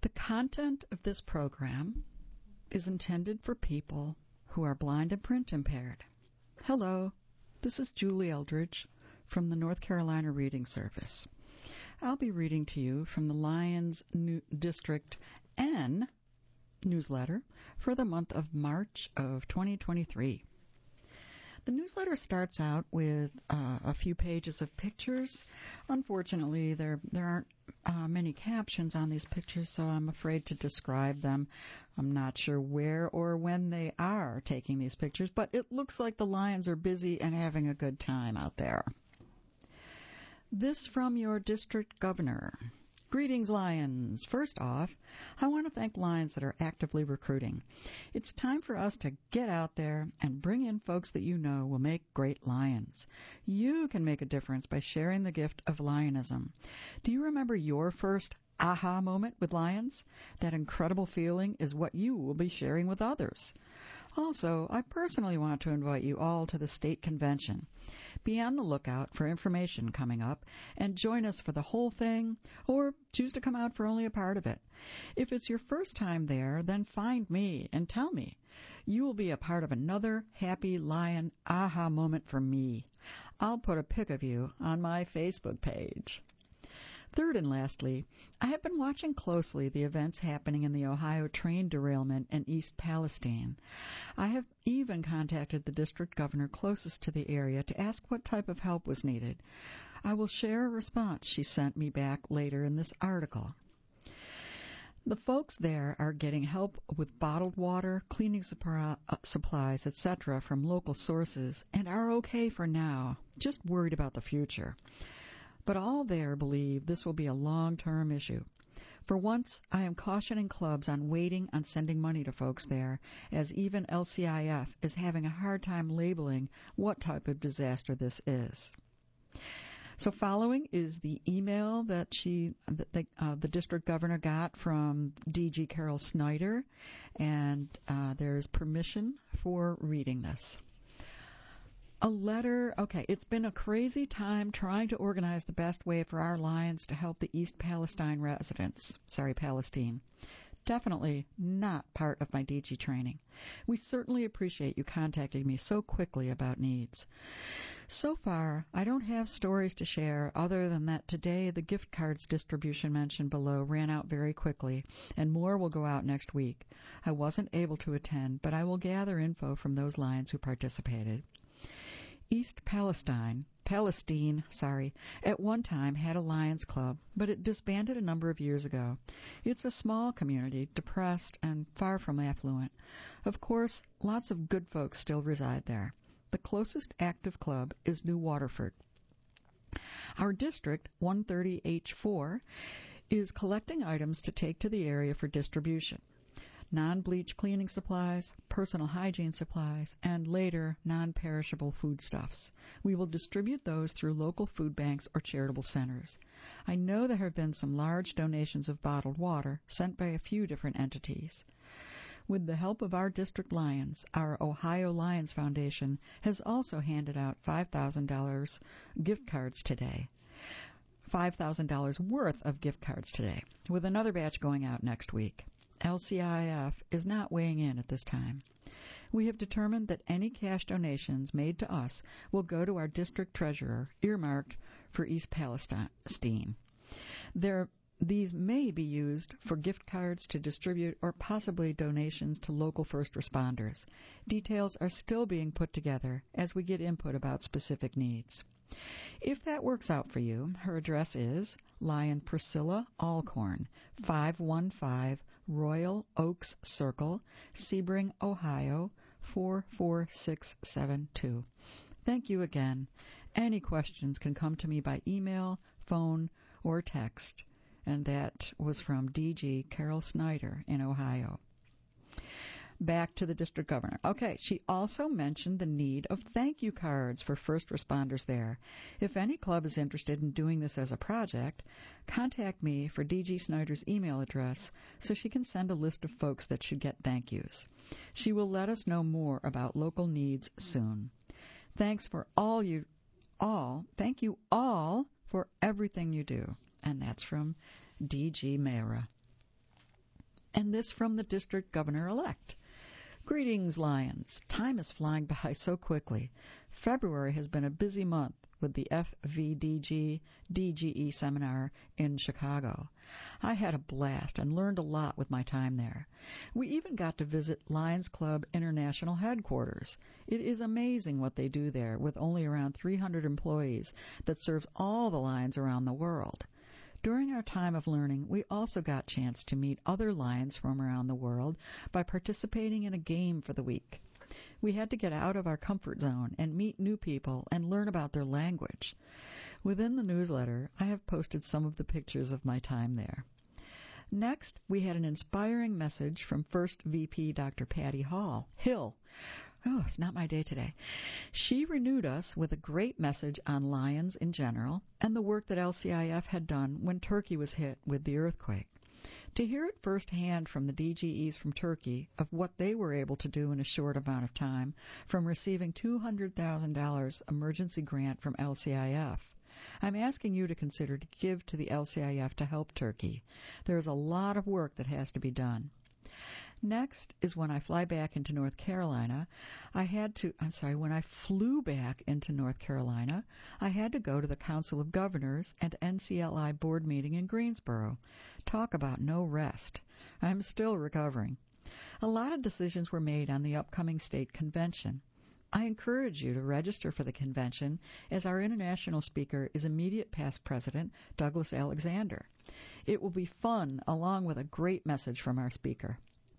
The content of this program is intended for people who are blind and print impaired. Hello, this is Julie Eldridge from the North Carolina Reading Service. I'll be reading to you from the Lions District N newsletter for the month of March of 2023. The newsletter starts out with a few pages of pictures. Unfortunately, there aren't many captions on these pictures, so I'm afraid to describe them. I'm not sure where or when they are taking these pictures, but it looks like the Lions are busy and having a good time out there. This from your district governor. Greetings, Lions. First off, I want to thank Lions that are actively recruiting. It's time for us to get out there and bring in folks that you know will make great Lions. You can make a difference by sharing the gift of Lionism. Do you remember your first aha moment with Lions? That incredible feeling is what you will be sharing with others. Also, I personally want to invite you all to the state convention. Be on the lookout for information coming up and join us for the whole thing or choose to come out for only a part of it. If it's your first time there, then find me and tell me. You will be a part of another happy Lion aha moment for me. I'll put a pic of you on my Facebook page. Third and lastly, I have been watching closely the events happening in the Ohio train derailment in East Palestine. I have even contacted the district governor closest to the area to ask what type of help was needed. I will share a response she sent me back later in this article. The folks there are getting help with bottled water, cleaning supplies, etc. from local sources and are okay for now, just worried about the future. But all there believe this will be a long-term issue. For once, I am cautioning clubs on waiting on sending money to folks there, as even LCIF is having a hard time labeling what type of disaster this is. So following is the email that the district governor got from DG Carol Snyder, and there's permission for reading this. A letter. Okay, it's been a crazy time trying to organize the best way for our Lions to help the East Palestine residents. Palestine. Definitely not part of my DG training. We certainly appreciate you contacting me so quickly about needs. So far, I don't have stories to share other than that today the gift cards distribution mentioned below ran out very quickly, and more will go out next week. I wasn't able to attend, but I will gather info from those Lions who participated. East Palestine, at one time had a Lions Club, but it disbanded a number of years ago. It's a small community, depressed and far from affluent. Of course, lots of good folks still reside there. The closest active club is New Waterford. Our district, 130H4, is collecting items to take to the area for distribution. Non-bleach cleaning supplies, personal hygiene supplies, and later non-perishable foodstuffs. We will distribute those through local food banks or charitable centers. I know there have been some large donations of bottled water sent by a few different entities. With the help of our district Lions, our Ohio Lions Foundation has also handed out $5,000 gift cards today. $5,000 worth of gift cards today, with another batch going out next week. LCIF is not weighing in at this time. We have determined that any cash donations made to us will go to our district treasurer, earmarked for East Palestine. These may be used for gift cards to distribute or possibly donations to local first responders. Details are still being put together as we get input about specific needs. If that works out for you, her address is Lion Priscilla Alcorn, 515 Royal Oaks Circle, Sebring, Ohio, 44672. Thank you again. Any questions can come to me by email, phone, or text. And that was from DG Carol Snyder in Ohio. Back to the district governor. Okay, she also mentioned the need of thank you cards for first responders there. If any club is interested in doing this as a project, contact me for DG Snyder's email address so she can send a list of folks that should get thank yous. She will let us know more about local needs soon. Thank you all for everything you do. And that's from DG Mayra. And this from the district governor-elect. Greetings, Lions. Time is flying by so quickly. February has been a busy month with the FVDG DGE seminar in Chicago. I had a blast and learned a lot with my time there. We even got to visit Lions Club International headquarters. It is amazing what they do there with only around 300 employees that serves all the Lions around the world. During our time of learning, we also got a chance to meet other Lions from around the world by participating in a game for the week. We had to get out of our comfort zone and meet new people and learn about their language. Within the newsletter, I have posted some of the pictures of my time there. Next, we had an inspiring message from First VP Dr. Patty Hill. Oh, it's not my day today. She renewed us with a great message on lions in general and the work that LCIF had done when Turkey was hit with the earthquake. To hear it firsthand from the DGEs from Turkey of what they were able to do in a short amount of time from receiving $200,000 emergency grant from LCIF, I'm asking you to consider to give to the LCIF to help Turkey. There is a lot of work that has to be done. Next is when I fly back into North Carolina, when I flew back into North Carolina, I had to go to the Council of Governors and NCLI board meeting in Greensboro. Talk about no rest. I'm still recovering. A lot of decisions were made on the upcoming state convention. I encourage you to register for the convention as our international speaker is immediate past President Douglas Alexander. It will be fun along with a great message from our speaker.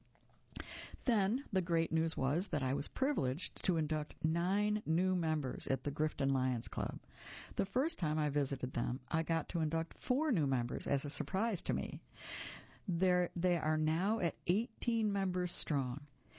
Then the great news was that I was privileged to induct 9 new members at the Grifton Lions Club. The first time I visited them, I got to induct 4 new members as a surprise to me. They are now at 18 members strong.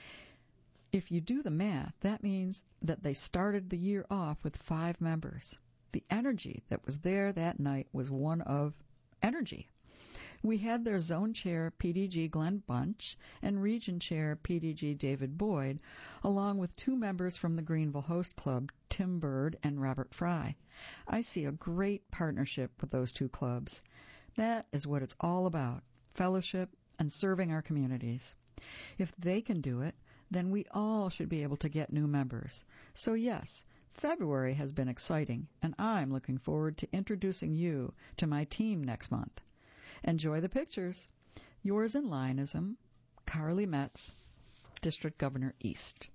If you do the math, that means that they started the year off with 5 members. The energy that was there that night was one of energy. We had their zone chair, PDG Glenn Bunch, and region chair, PDG David Boyd, along with 2 members from the Greenville Host Club, Tim Bird and Robert Fry. I see a great partnership with those 2 clubs. That is what it's all about, fellowship and serving our communities. If they can do it, then we all should be able to get new members. So yes, February has been exciting, and I'm looking forward to introducing you to my team next month. Enjoy the pictures. Yours in Lionism, Carly Metz, District Governor East.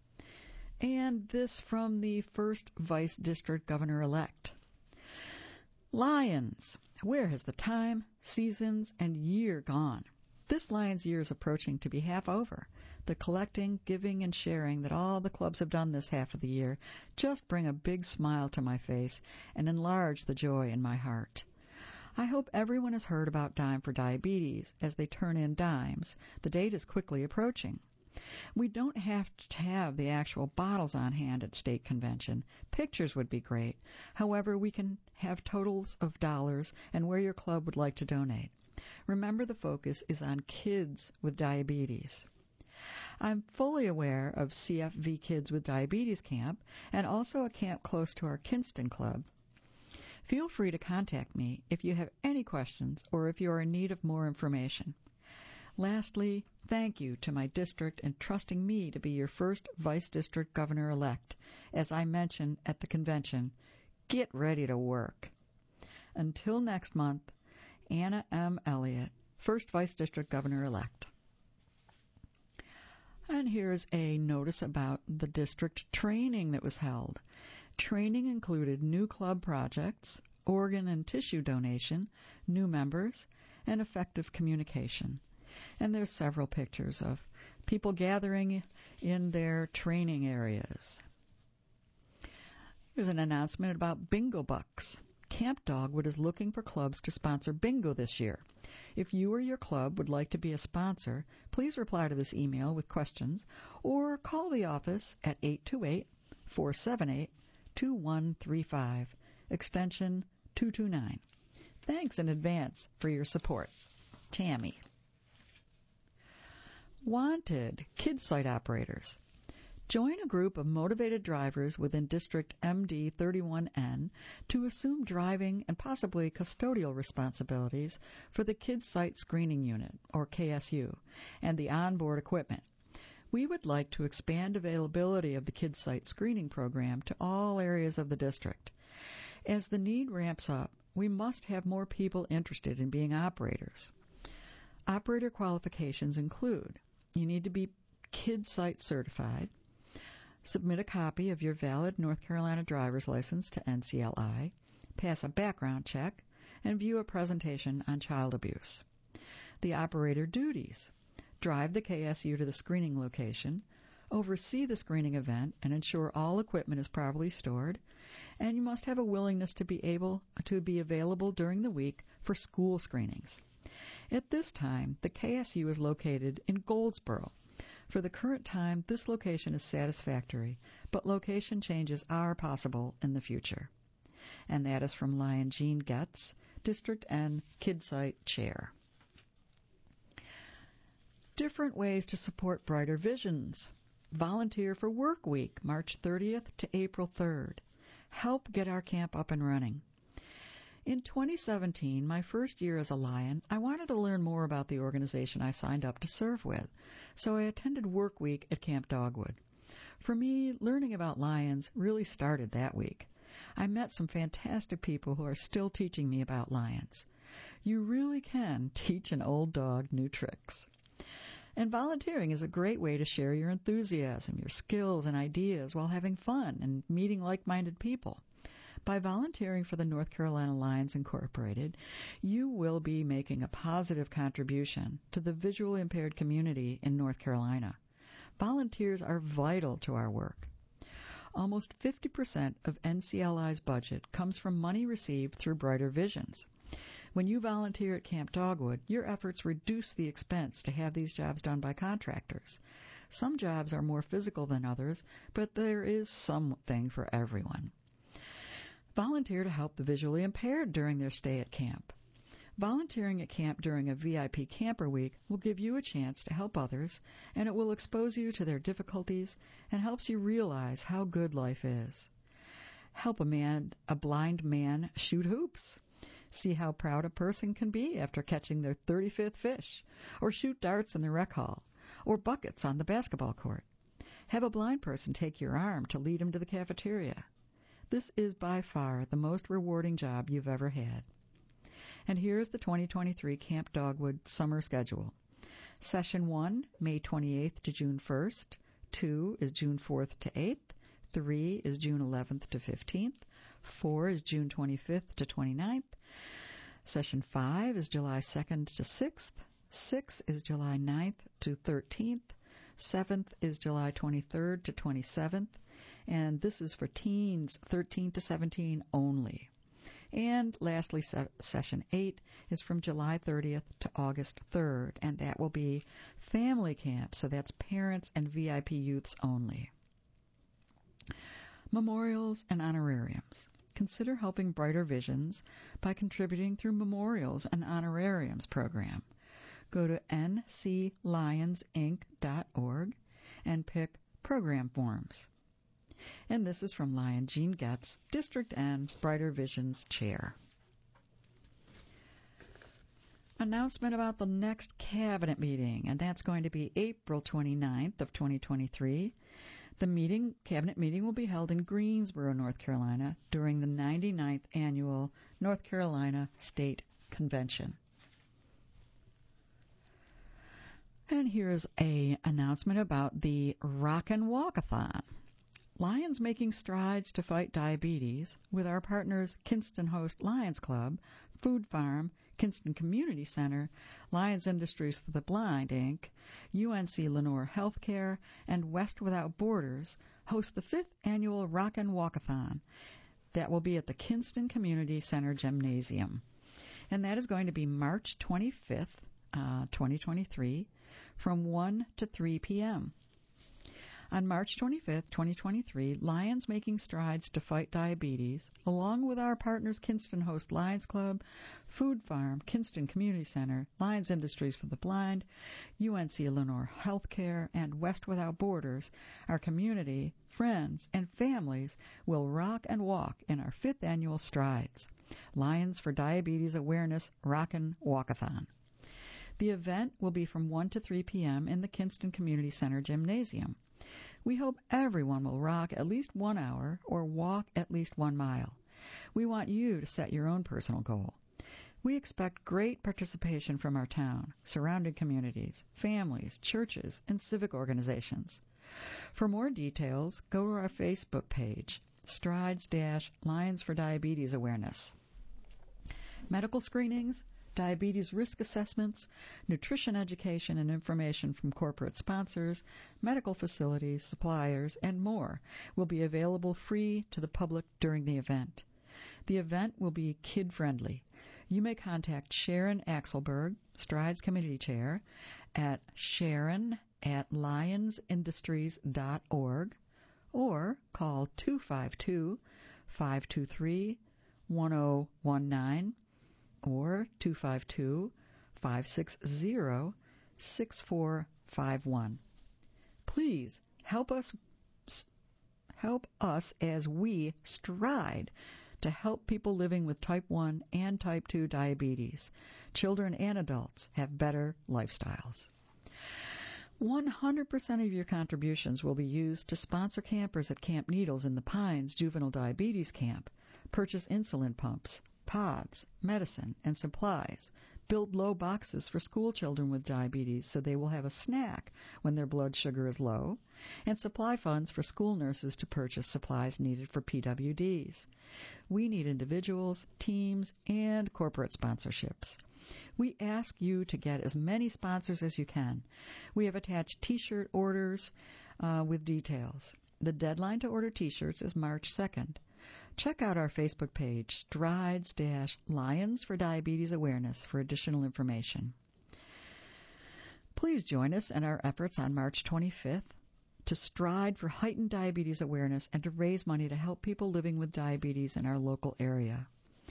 And this from the first Vice District Governor-elect. Lions, where has the time, seasons, and year gone? This Lions year is approaching to be half over. The collecting, giving, and sharing that all the clubs have done this half of the year just bring a big smile to my face and enlarge the joy in my heart. I hope everyone has heard about Dime for Diabetes as they turn in dimes. The date is quickly approaching. We don't have to have the actual bottles on hand at state convention. Pictures would be great. However, we can have totals of dollars and where your club would like to donate. Remember, the focus is on kids with diabetes. I'm fully aware of CFV Kids with Diabetes Camp and also a camp close to our Kinston Club. Feel free to contact me if you have any questions or if you are in need of more information. Lastly, thank you to my district in trusting me to be your first Vice District Governor-elect. As I mentioned at the convention, get ready to work. Until next month, Anna M. Elliott, First Vice District Governor-elect. And here's a notice about the district training that was held. Training included new club projects, organ and tissue donation, new members, and effective communication. And there's several pictures of people gathering in their training areas. Here's an announcement about Bingo Bucks. Camp Dogwood is looking for clubs to sponsor bingo this year. If you or your club would like to be a sponsor, please reply to this email with questions or call the office at 828-478-2135, extension 229. Thanks in advance for your support. Tammy. Wanted kids site operators. Join a group of motivated drivers within District MD31N to assume driving and possibly custodial responsibilities for the Kids Site Screening Unit, or KSU, and the onboard equipment. We would like to expand availability of the Kids Site Screening program to all areas of the district. As the need ramps up, we must have more people interested in being operators. Operator qualifications include: you need to be Kids Site certified, submit a copy of your valid North Carolina driver's license to NCLI, pass a background check, and view a presentation on child abuse. The operator duties: drive the KSU to the screening location, oversee the screening event and ensure all equipment is properly stored, and you must have a willingness to be available during the week for school screenings. At this time, the KSU is located in Goldsboro. For the current time, this location is satisfactory, but location changes are possible in the future. And that is from Lion Jean Getz, District N Kids Site Chair. Different ways to support Brighter Visions. Volunteer for Work Week, March 30th to April 3rd. Help get our camp up and running. In 2017, my first year as a Lion, I wanted to learn more about the organization I signed up to serve with, so I attended Work Week at Camp Dogwood. For me, learning about lions really started that week. I met some fantastic people who are still teaching me about lions. You really can teach an old dog new tricks. And volunteering is a great way to share your enthusiasm, your skills, and ideas while having fun and meeting like-minded people. By volunteering for the North Carolina Lions Incorporated, you will be making a positive contribution to the visually impaired community in North Carolina. Volunteers are vital to our work. Almost 50% of NCLI's budget comes from money received through Brighter Visions. When you volunteer at Camp Dogwood, your efforts reduce the expense to have these jobs done by contractors. Some jobs are more physical than others, but there is something for everyone. Volunteer to help the visually impaired during their stay at camp. Volunteering at camp during a VIP Camper Week will give you a chance to help others, and it will expose you to their difficulties and helps you realize how good life is. Help a blind man shoot hoops. See how proud a person can be after catching their 35th fish, or shoot darts in the rec hall, or buckets on the basketball court. Have a blind person take your arm to lead him to the cafeteria. This is by far the most rewarding job you've ever had. And here's the 2023 Camp Dogwood summer schedule. Session 1, May 28th to June 1st. 2 is June 4th to 8th. 3 is June 11th to 15th. 4 is June 25th to 29th. Session 5 is July 2nd to 6th. 6 is July 9th to 13th. 7th is July 23rd to 27th. And this is for teens 13 to 17 only. And lastly, Session 8 is from July 30th to August 3rd, and that will be family camp, so that's parents and VIP youths only. Memorials and honorariums. Consider helping Brighter Visions by contributing through Memorials and Honorariums program. Go to nclionsinc.org and pick Program Forms. And this is from Lion Jean Getz, District N, Brighter Visions Chair. Announcement about the next Cabinet meeting, and that's going to be April 29th of 2023. The Cabinet meeting will be held in Greensboro, North Carolina, during the 99th Annual North Carolina State Convention. And here's an announcement about the Rock and Walkathon. Lions making strides to fight diabetes with our partners Kinston Host Lions Club, Food Farm, Kinston Community Center, Lions Industries for the Blind, Inc., UNC Lenore Healthcare, and West Without Borders host the 5th Annual Rock and Walkathon. That will be at the Kinston Community Center Gymnasium. And that is going to be March 25th, 2023, from 1 to 3 p.m. On March 25th, 2023, Lions Making Strides to Fight Diabetes, along with our partners Kinston Host Lions Club, Food Farm, Kinston Community Center, Lions Industries for the Blind, UNC Illinois Healthcare, and West Without Borders, our community, friends, and families will rock and walk in our 5th annual Strides, Lions for Diabetes Awareness Rockin' Walkathon. The event will be from 1 to 3 p.m. in the Kinston Community Center Gymnasium. We hope everyone will rock at least 1 hour or walk at least 1 mile. We want you to set your own personal goal. We expect great participation from our town, surrounding communities, families, churches, and civic organizations. For more details, go to our Facebook page, Strides-Lions for Diabetes Awareness. Medical screenings, diabetes risk assessments, nutrition education and information from corporate sponsors, medical facilities, suppliers, and more will be available free to the public during the event. The event will be kid-friendly. You may contact Sharon Axelberg, Strides Committee Chair, at sharon@lionsindustries.org or call 252-523-1019 or 252-560-6451. Please help us as we stride to help people living with type 1 and type 2 diabetes. Children and adults have better lifestyles. 100% of your contributions will be used to sponsor campers at Camp Needles in the Pines Juvenile Diabetes Camp, purchase insulin pumps, pods, medicine, and supplies, build low boxes for school children with diabetes so they will have a snack when their blood sugar is low, and supply funds for school nurses to purchase supplies needed for PWDs. We need individuals, teams, and corporate sponsorships. We ask you to get as many sponsors as you can. We have attached T-shirt orders with details. The deadline to order T-shirts is March 2nd. Check out our Facebook page, Strides-Lions for Diabetes Awareness, for additional information. Please join us in our efforts on March 25th to stride for heightened diabetes awareness and to raise money to help people living with diabetes in our local area.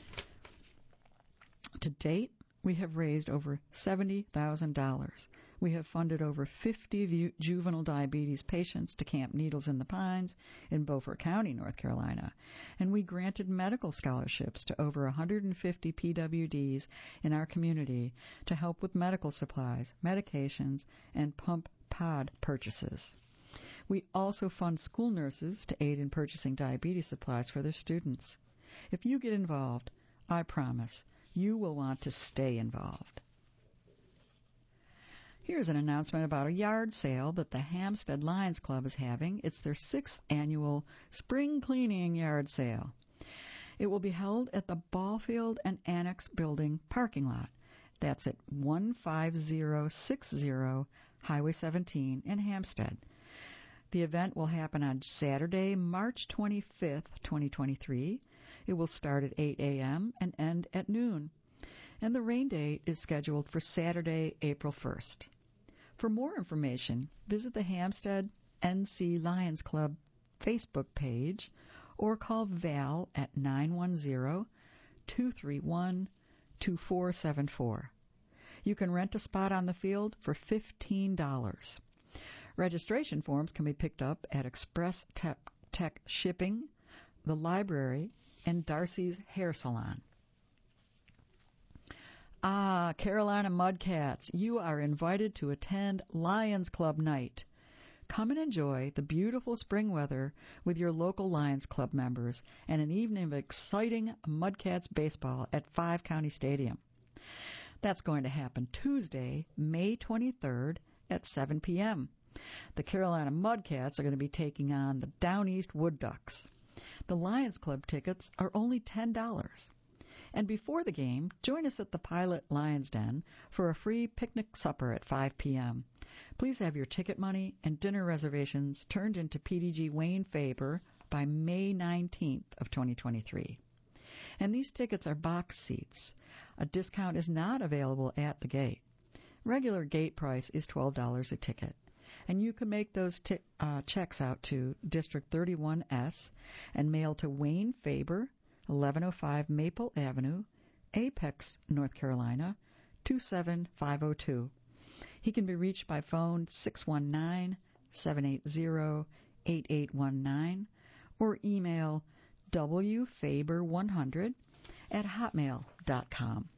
To date, we have raised over $70,000. We have funded over 50 juvenile diabetes patients to Camp Needles in the Pines in Beaufort County, North Carolina, and we granted medical scholarships to over 150 PWDs in our community to help with medical supplies, medications, and pump pod purchases. We also fund school nurses to aid in purchasing diabetes supplies for their students. If you get involved, I promise you will want to stay involved. Here's an announcement about a yard sale that the Hampstead Lions Club is having. It's their 6th annual spring cleaning yard sale. It will be held at the Ballfield and Annex Building parking lot. That's at 15060 Highway 17 in Hampstead. The event will happen on Saturday, March 25th, 2023. It will start at 8 a.m. and end at noon. And the rain date is scheduled for Saturday, April 1st. For more information, visit the Hampstead NC Lions Club Facebook page or call Val at 910-231-2474. You can rent a spot on the field for $15. Registration forms can be picked up at Express Tech Shipping, the library, and Darcy's Hair Salon. Carolina Mudcats, you are invited to attend Lions Club Night. Come and enjoy the beautiful spring weather with your local Lions Club members and an evening of exciting Mudcats baseball at 5 County Stadium. That's going to happen Tuesday, May 23rd at 7 p.m. The Carolina Mudcats are going to be taking on the Down East Wood Ducks. The Lions Club tickets are only $10. And before the game, join us at the Pilot Lions Den for a free picnic supper at 5 p.m. Please have your ticket money and dinner reservations turned into PDG Wayne Faber by May 19th of 2023. And these tickets are box seats. A discount is not available at the gate. Regular gate price is $12 a ticket. And you can make those checks out to District 31S and mail to Wayne Faber, 1105 Maple Avenue, Apex, North Carolina, 27502. He can be reached by phone 619-780-8819 or email wfaber100@hotmail.com.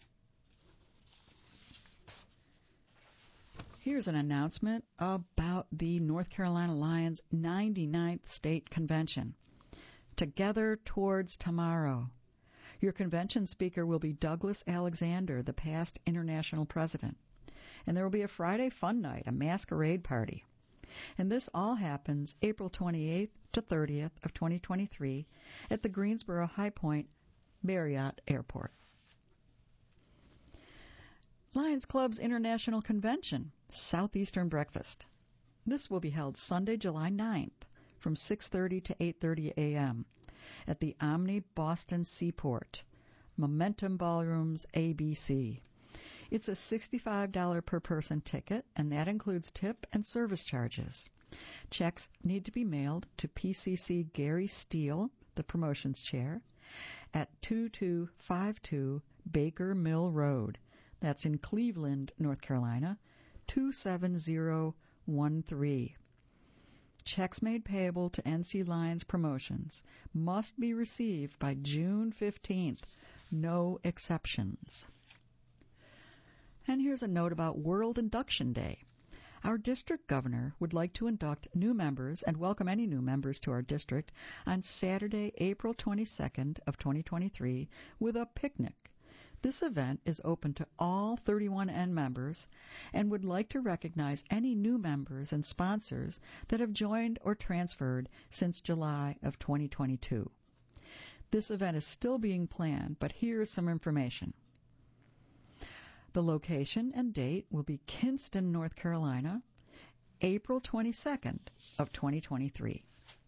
Here's an announcement about the North Carolina Lions 99th State Convention. Together Towards Tomorrow. Your convention speaker will be Douglas Alexander, the past international president. And there will be a Friday fun night, a masquerade party. And this all happens April 28th to 30th of 2023 at the Greensboro High Point Marriott Airport. Lions Club's International Convention, Southeastern Breakfast. This will be held Sunday, July 9th from 6:30 to 8:30 a.m. at the Omni Boston Seaport, Momentum Ballrooms ABC. It's a $65 per person ticket, and that includes tip and service charges. Checks need to be mailed to PCC Gary Steele, the promotions chair, at 2252 Baker Mill Road. That's in Cleveland, North Carolina, 27013. Checks made payable to NC Lions Promotions must be received by June 15th. No exceptions. And here's a note about World Induction Day. Our district governor would like to induct new members and welcome any new members to our district on Saturday, April 22nd of 2023 with a picnic. This event is open to all 31N members and would like to recognize any new members and sponsors that have joined or transferred since July of 2022. This event is still being planned, but here's some information. The location and date will be Kinston, North Carolina, April 22nd of 2023.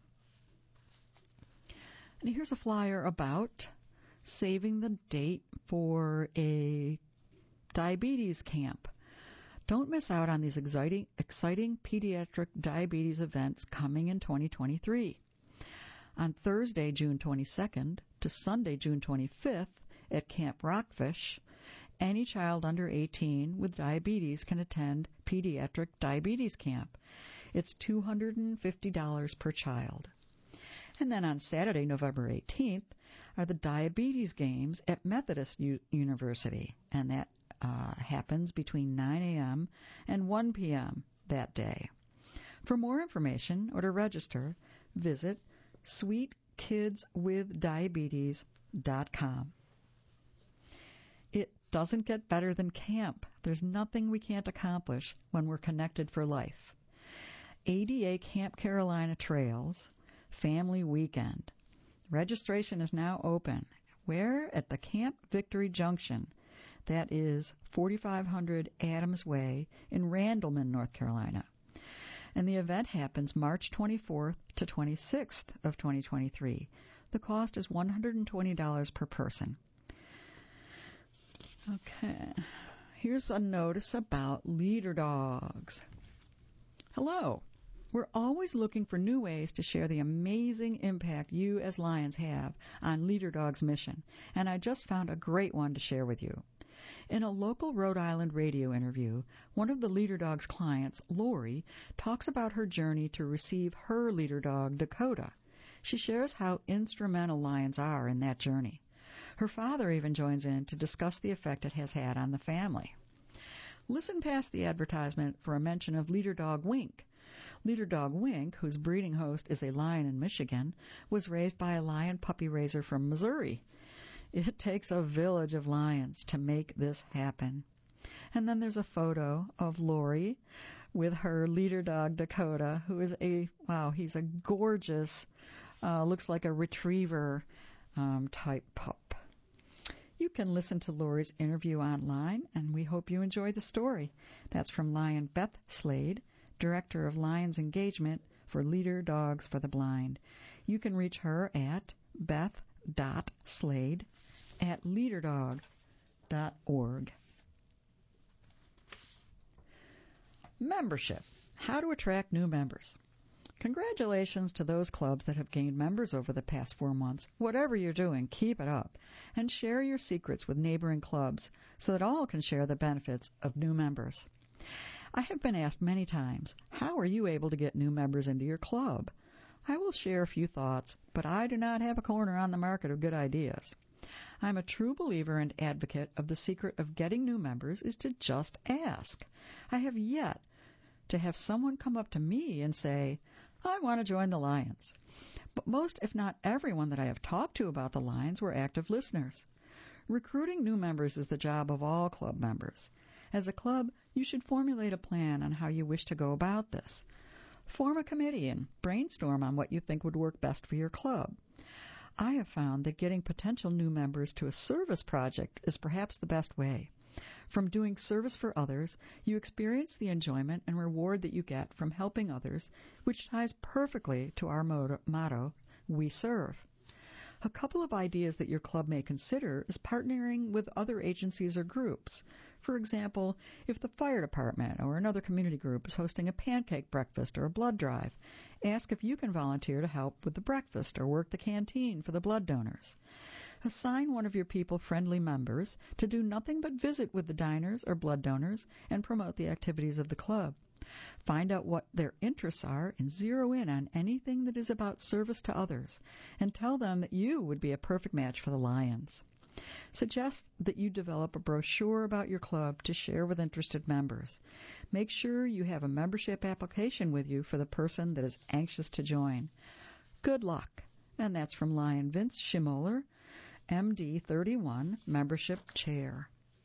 And here's a flyer about saving the date for a diabetes camp. Don't miss out on these exciting pediatric diabetes events coming in 2023. On Thursday, June 22nd to Sunday, June 25th at Camp Rockfish, any child under 18 with diabetes can attend Pediatric Diabetes Camp. It's $250 per child. And then on Saturday, November 18th, are the Diabetes Games at Methodist University, and that happens between 9 a.m. and 1 p.m. that day. For more information or to register, visit sweetkidswithdiabetes.com. It doesn't get better than camp. There's nothing we can't accomplish when we're connected for life. ADA Camp Carolina Trails Family Weekend. Registration is now open. Where? At the Camp Victory Junction. That is 4500 Adams Way in Randleman, North Carolina. And the event happens March 24th to 26th of 2023. The cost is $120 per person. Okay. Here's a notice about leader dogs. Hello. We're always looking for new ways to share the amazing impact you as Lions have on Leader Dog's mission, and I just found a great one to share with you. In a local Rhode Island radio interview, one of the Leader Dog's clients, Lori, talks about her journey to receive her leader dog, Dakota. She shares how instrumental Lions are in that journey. Her father even joins in to discuss the effect it has had on the family. Listen past the advertisement for a mention of Leader Dog Wink. Leader Dog Wink, whose breeding host is a lion in Michigan, was raised by a lion puppy raiser from Missouri. It takes a village of lions to make this happen. And then there's a photo of Lori with her leader dog Dakota, who is he's a gorgeous, looks like a retriever type pup. You can listen to Lori's interview online, and we hope you enjoy the story. That's from Lion Beth Slade, Director of Lions Engagement for Leader Dogs for the Blind. You can reach her at beth.slade@leaderdog.org. Membership. How to attract new members. Congratulations to those clubs that have gained members over the past 4 months. Whatever you're doing, keep it up. And share your secrets with neighboring clubs so that all can share the benefits of new members. I have been asked many times, how are you able to get new members into your club? I will share a few thoughts, but I do not have a corner on the market of good ideas. I'm a true believer and advocate of the secret of getting new members is to just ask. I have yet to have someone come up to me and say, I want to join the Lions. But most, if not everyone that I have talked to about the Lions were active listeners. Recruiting new members is the job of all club members. As a club, you should formulate a plan on how you wish to go about this. Form a committee and brainstorm on what you think would work best for your club. I have found that getting potential new members to a service project is perhaps the best way. From doing service for others, you experience the enjoyment and reward that you get from helping others, which ties perfectly to our motto, We Serve. A couple of ideas that your club may consider is partnering with other agencies or groups. For example, if the fire department or another community group is hosting a pancake breakfast or a blood drive, ask if you can volunteer to help with the breakfast or work the canteen for the blood donors. Assign one of your people-friendly members to do nothing but visit with the diners or blood donors and promote the activities of the club. Find out what their interests are and zero in on anything that is about service to others, and tell them that you would be a perfect match for the Lions. Suggest that you develop a brochure about your club to share with interested members. Make sure you have a membership application with you for the person that is anxious to join. Good luck. And that's from Lion Vince Schimoller, MD 31, Membership Chair.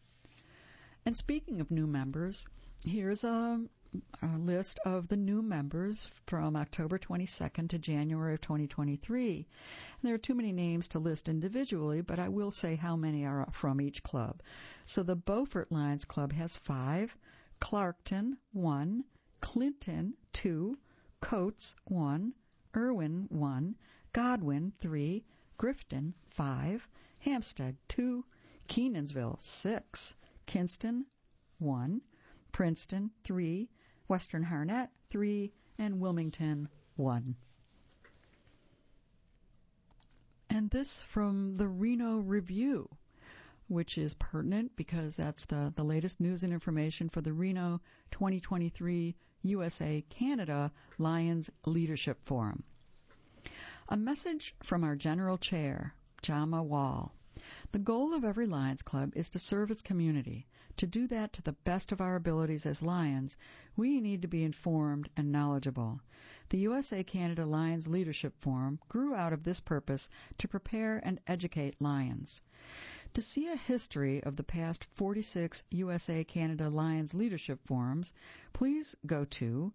And speaking of new members, here's a list of the new members from October 22nd to January of 2023. There are too many names to list individually, but I will say how many are from each club. So the Beaufort Lions Club has 5, Clarkton 1, Clinton 2, Coates 1, Irwin 1, Godwin 3, Grifton 5, Hampstead 2, Kenansville 6, Kinston 1, Princeton 3, Western Harnett 3, and Wilmington 1. And this from the Reno Review, which is pertinent because that's the latest news and information for the Reno 2023 USA-Canada Lions Leadership Forum. A message from our General Chair, Jama Wall. The goal of every Lions Club is to serve its community. To do that to the best of our abilities as Lions, we need to be informed and knowledgeable. The USA-Canada Lions Leadership Forum grew out of this purpose to prepare and educate Lions. To see a history of the past 46 USA-Canada Lions Leadership Forums, please go to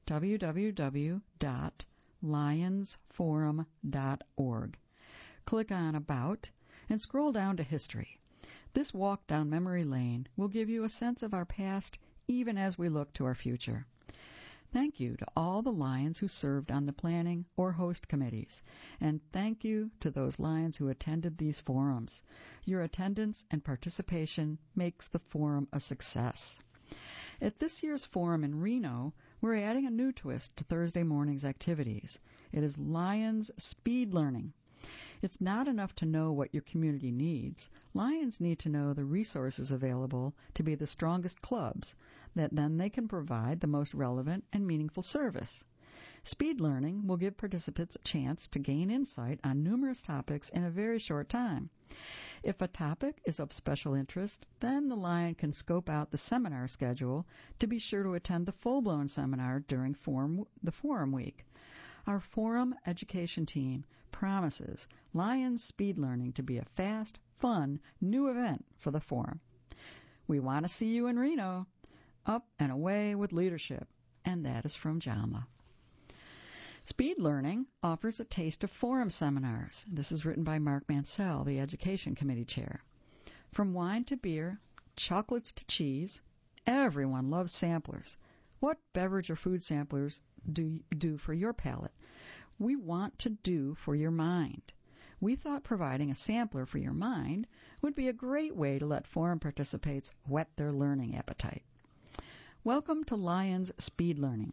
www.lionsforum.org. Click on About and scroll down to History. This walk down memory lane will give you a sense of our past even as we look to our future. Thank you to all the Lions who served on the planning or host committees, and thank you to those Lions who attended these forums. Your attendance and participation makes the forum a success. At this year's forum in Reno, we're adding a new twist to Thursday morning's activities. It is Lions Speed Learning. It's not enough to know what your community needs. Lions need to know the resources available to be the strongest clubs, that then they can provide the most relevant and meaningful service. Speed learning will give participants a chance to gain insight on numerous topics in a very short time. If a topic is of special interest, then the Lion can scope out the seminar schedule to be sure to attend the full-blown seminar during the forum week. Our forum education team promises Lions Speed Learning to be a fast, fun, new event for the forum. We want to see you in Reno, up and away with leadership, and that is from JAMA. Speed Learning offers a taste of forum seminars. This is written by Mark Mansell, the Education Committee Chair. From wine to beer, chocolates to cheese, everyone loves samplers. What beverage or food samplers do you do for your palate? We want to do for your mind. We thought providing a sampler for your mind would be a great way to let forum participants whet their learning appetite. Welcome to Lions Speed Learning.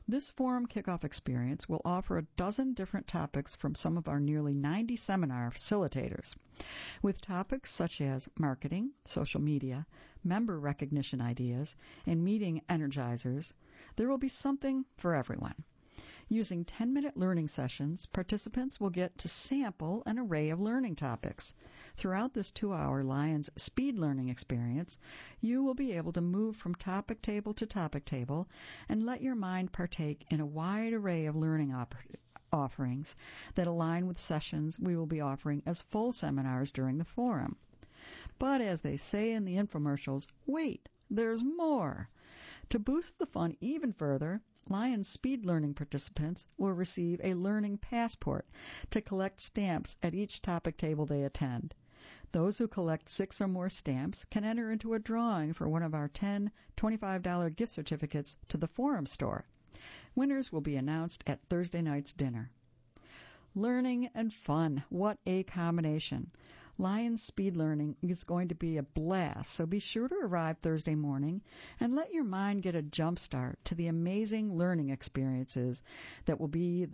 This forum kickoff experience will offer a dozen different topics from some of our nearly 90 seminar facilitators, with topics such as marketing, social media, member recognition ideas, and meeting energizers. There will be something for everyone. Using 10-minute learning sessions, participants will get to sample an array of learning topics. Throughout this 2-hour Lions speed learning experience, you will be able to move from topic table to topic table and let your mind partake in a wide array of learning offerings that align with sessions we will be offering as full seminars during the forum. But as they say in the infomercials, wait, there's more. To boost the fun even further, Lions Speed Learning participants will receive a learning passport to collect stamps at each topic table they attend. Those who collect 6 or more stamps can enter into a drawing for one of our 10 $25 gift certificates to the Forum store. Winners will be announced at Thursday night's dinner. Learning and fun, what a combination. Lions Speed Learning is going to be a blast, so be sure to arrive Thursday morning and let your mind get a jump start to the amazing learning experiences that will be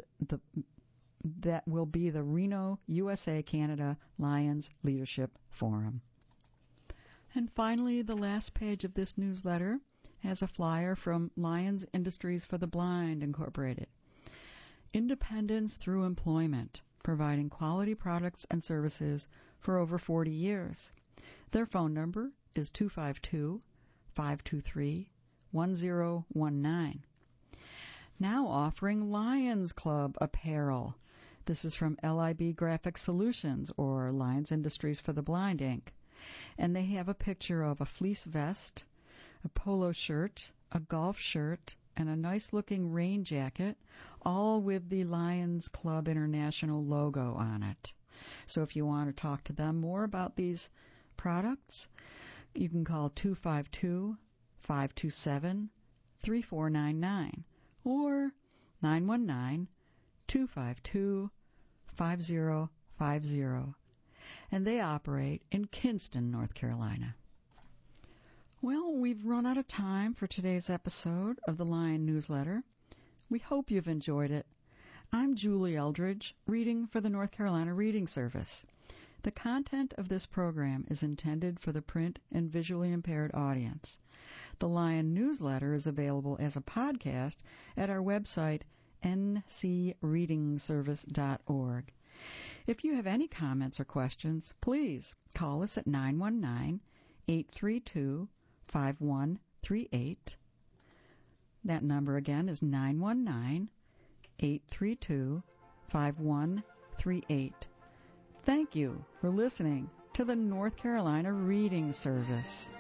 the Reno, USA, Canada Lions Leadership Forum. And finally, the last page of this newsletter has a flyer from Lions Industries for the Blind, Incorporated. Independence through employment, providing quality products and services for over 40 years. Their phone number is 252-523-1019. Now offering Lions Club apparel. This is from LIB Graphic Solutions, or Lions Industries for the Blind, Inc. And they have a picture of a fleece vest, a polo shirt, a golf shirt, and a nice-looking rain jacket, all with the Lions Club International logo on it. So if you want to talk to them more about these products, you can call 252-527-3499 or 919-252-5050. And they operate in Kinston, North Carolina. Well, we've run out of time for today's episode of the Lion Newsletter. We hope you've enjoyed it. I'm Julie Eldridge, reading for the North Carolina Reading Service. The content of this program is intended for the print and visually impaired audience. The Lion Newsletter is available as a podcast at our website, ncreadingservice.org. If you have any comments or questions, please call us at 919-832-5138. That number again is 919-832-5138. Thank you for listening to the North Carolina Reading Service.